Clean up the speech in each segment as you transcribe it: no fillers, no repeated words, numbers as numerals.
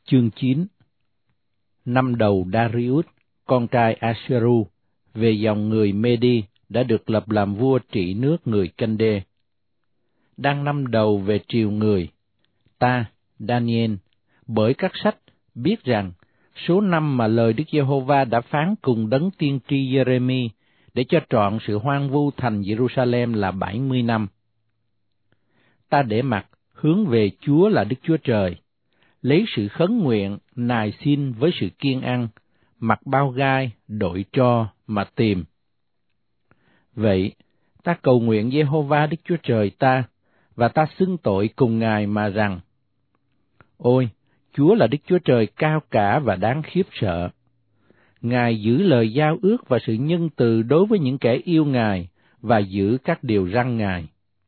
Chương 9. Năm đầu Darius, con trai Asheru, về dòng người Medi, đã được lập làm vua trị nước người Canh-đê. Đang năm đầu về triều người, ta, Daniel, bởi các sách, biết rằng số năm mà lời Đức Giê-hô-va đã phán cùng đấng tiên tri Giê-rê-mi để cho trọn sự hoang vu thành Giê-ru-sa-lem là 70 năm. Ta để mặt hướng về Chúa là Đức Chúa Trời, lấy sự khấn nguyện, nài xin với sự kiên ăn, mặc bao gai, đội tro mà tìm. Vậy, ta cầu nguyện Giê-hô-va Đức Chúa Trời ta, và ta xưng tội cùng Ngài mà rằng: Ôi, Chúa là Đức Chúa Trời cao cả và đáng khiếp sợ. Ngài giữ lời giao ước và sự nhân từ đối với những kẻ yêu Ngài và giữ các điều răn Ngài.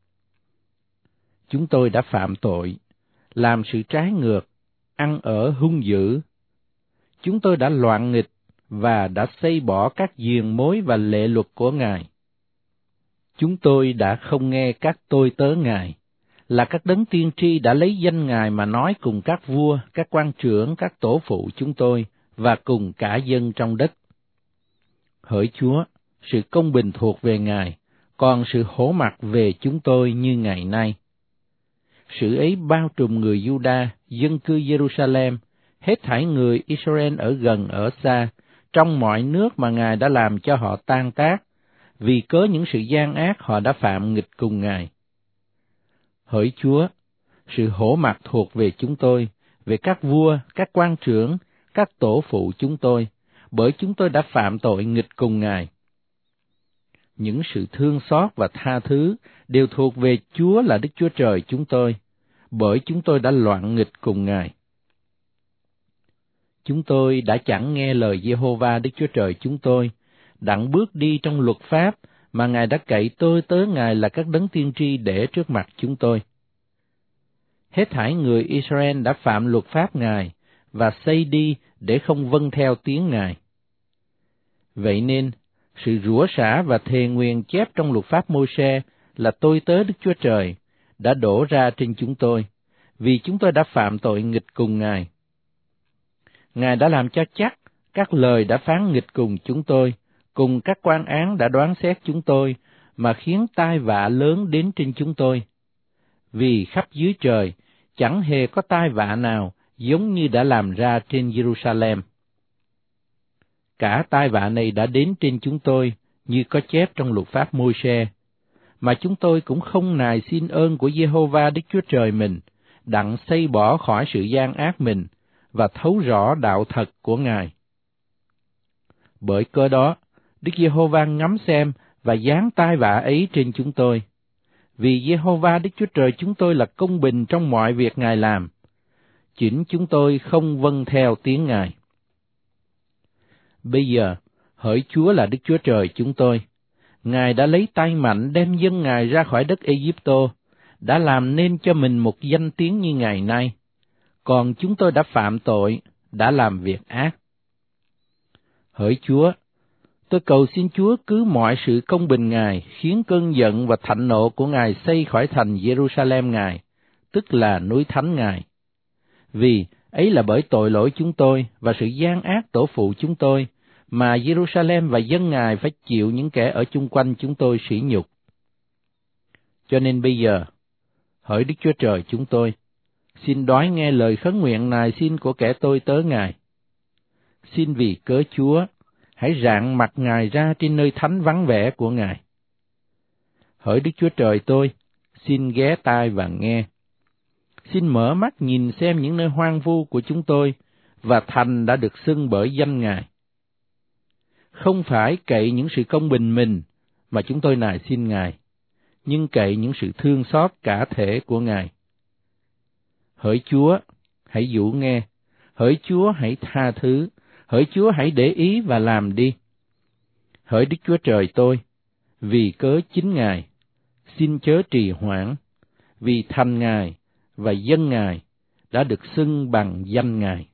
Chúng tôi đã phạm tội, làm sự trái ngược, ăn ở hung dữ. Chúng tôi đã loạn nghịch và đã xây bỏ các diền mối và lệ luật của Ngài. Chúng tôi đã không nghe các tôi tớ Ngài, là các đấng tiên tri đã lấy danh Ngài mà nói cùng các vua, các quan trưởng, các tổ phụ chúng tôi, và cùng cả dân trong đất. Hỡi Chúa, sự công bình thuộc về Ngài, còn sự hổ mặc về chúng tôi như ngày nay. Sự ấy bao trùm người Giu-đa, dân cư Giê-ru-sa-lem, hết thảy người Israel ở gần ở xa, trong mọi nước mà Ngài đã làm cho họ tan tác, vì cớ những sự gian ác họ đã phạm nghịch cùng Ngài. Hỡi Chúa, sự hổ mặc thuộc về chúng tôi, về các vua, các quan trưởng, các tổ phụ chúng tôi, bởi chúng tôi đã phạm tội nghịch cùng Ngài. Những sự thương xót và tha thứ đều thuộc về Chúa là Đức Chúa Trời chúng tôi, bởi chúng tôi đã loạn nghịch cùng Ngài. Chúng tôi đã chẳng nghe lời Giê-hô-va Đức Chúa Trời chúng tôi, đặng bước đi trong luật pháp mà Ngài đã cậy tôi tớ Ngài là các đấng tiên tri để trước mặt chúng tôi. Hết thảy người Israel đã phạm luật pháp Ngài và xây đi để không vâng theo tiếng Ngài. Vậy nên, sự rủa xả và thề nguyền chép trong luật pháp Môi-se là tôi tớ Đức Chúa Trời đã đổ ra trên chúng tôi, vì chúng tôi đã phạm tội nghịch cùng Ngài. Ngài đã làm cho chắc các lời đã phán nghịch cùng chúng tôi, cùng các quan án đã đoán xét chúng tôi, mà khiến tai vạ lớn đến trên chúng tôi. Vì khắp dưới trời, chẳng hề có tai vạ nào giống như đã làm ra trên Giê-ru-sa-lem. Cả tai vạ này đã đến trên chúng tôi, như có chép trong luật pháp Môi-se, mà chúng tôi cũng không nài xin ơn của Giê-hô-va Đức Chúa Trời mình, đặng xây bỏ khỏi sự gian ác mình, và thấu rõ đạo thật của Ngài. Bởi cớ đó, Đức Giê-hô-va ngắm xem và giáng tai vạ ấy trên chúng tôi, vì Giê-hô-va Đức Chúa Trời chúng tôi là công bình trong mọi việc Ngài làm, chính chúng tôi không vâng theo tiếng Ngài. Bây giờ, hỡi Chúa là Đức Chúa Trời chúng tôi, Ngài đã lấy tay mạnh đem dân Ngài ra khỏi đất Ê-díp-tô, đã làm nên cho mình một danh tiếng như ngày nay, còn chúng tôi đã phạm tội, đã làm việc ác. Hỡi Chúa, tôi cầu xin Chúa cứ mọi sự công bình Ngài, khiến cơn giận và thạnh nộ của Ngài xây khỏi thành Giê-ru-sa-lem Ngài, tức là núi thánh Ngài. Vì ấy là bởi tội lỗi chúng tôi và sự gian ác tổ phụ chúng tôi, mà Giê-ru-sa-lem và dân Ngài phải chịu những kẻ ở chung quanh chúng tôi sỉ nhục. Cho nên bây giờ, hỡi Đức Chúa Trời chúng tôi, xin đói nghe lời khấn nguyện nài xin của kẻ tôi tớ Ngài. Xin vì cớ Chúa, hãy rạng mặt Ngài ra trên nơi thánh vắng vẻ của Ngài. Hỡi Đức Chúa Trời tôi, xin ghé tai và nghe. Xin mở mắt nhìn xem những nơi hoang vu của chúng tôi, và thành đã được xưng bởi danh Ngài. Không phải cậy những sự công bình mình mà chúng tôi nài xin Ngài, nhưng cậy những sự thương xót cả thể của Ngài. Hỡi Chúa, hãy dụ nghe. Hỡi Chúa, hãy tha thứ. Hỡi Chúa, hãy để ý và làm đi. Hỡi Đức Chúa Trời tôi, vì cớ chính Ngài, xin chớ trì hoãn, vì thành Ngài và dân Ngài đã được xưng bằng danh Ngài.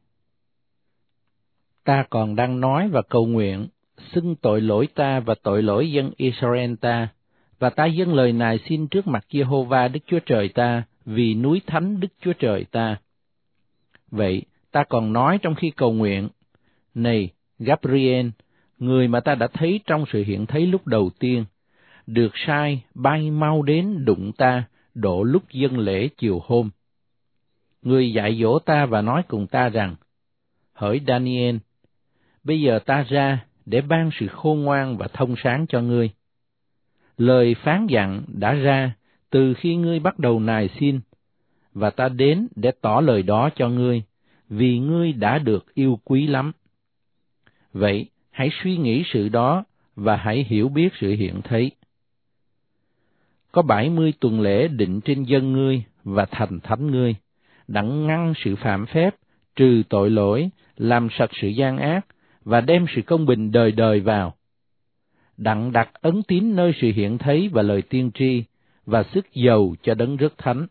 Ta còn đang nói và cầu nguyện, xưng tội lỗi ta và tội lỗi dân Israel ta, và ta dâng lời nài xin trước mặt Giê-hô-va Đức Chúa Trời ta, vì núi thánh Đức Chúa Trời ta. Vậy, Ta còn nói trong khi cầu nguyện, này, Gabriel, người mà ta đã thấy trong sự hiện thấy lúc đầu tiên, được sai bay mau đến đụng ta độ lúc dâng lễ chiều hôm. Người dạy dỗ ta và nói cùng ta rằng, hỡi Daniel, bây giờ ta ra để ban sự khôn ngoan và thông sáng cho ngươi. Lời phán dặn đã ra từ khi ngươi bắt đầu nài xin, và ta đến để tỏ lời đó cho ngươi, vì ngươi đã được yêu quý lắm. Vậy, hãy suy nghĩ sự đó và hãy hiểu biết sự hiện thấy. Có 70 tuần lễ định trên dân ngươi và thành thánh ngươi, đặng ngăn sự phạm phép, trừ tội lỗi, làm sạch sự gian ác, và đem sự công bình đời đời vào. Đặng đặt ấn tín nơi sự hiện thấy và lời tiên tri, và sức dầu cho đấng rất thánh.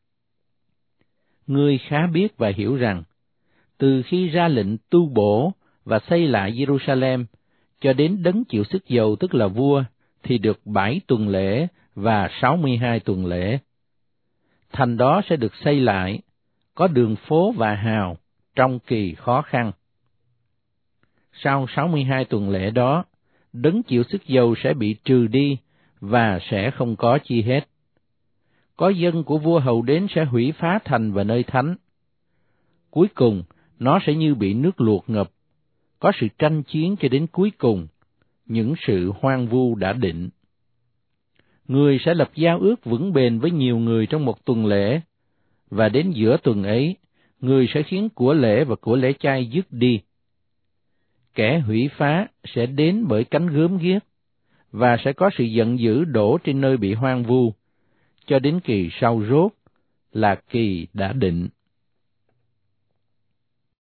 Ngươi khá biết và hiểu rằng, từ khi ra lệnh tu bổ và xây lại Jerusalem, cho đến đấng chịu sức dầu tức là vua, thì được 7 tuần lễ và 62 tuần lễ. Thành đó sẽ được xây lại, có đường phố và hào trong kỳ khó khăn. Sau 62 tuần lễ đó, đấng chịu sức dầu sẽ bị trừ đi và sẽ không có chi hết. Có dân của vua hầu đến sẽ hủy phá thành và nơi thánh. Cuối cùng, nó sẽ như bị nước luộc ngập, có sự tranh chiến cho đến cuối cùng, những sự hoang vu đã định. Người sẽ lập giao ước vững bền với nhiều người trong một tuần lễ, và đến giữa tuần ấy, người sẽ khiến của lễ và của lễ chay dứt đi. Kẻ hủy phá sẽ đến bởi cánh gớm ghiếc, và sẽ có sự giận dữ đổ trên nơi bị hoang vu, cho đến kỳ sau rốt là kỳ đã định.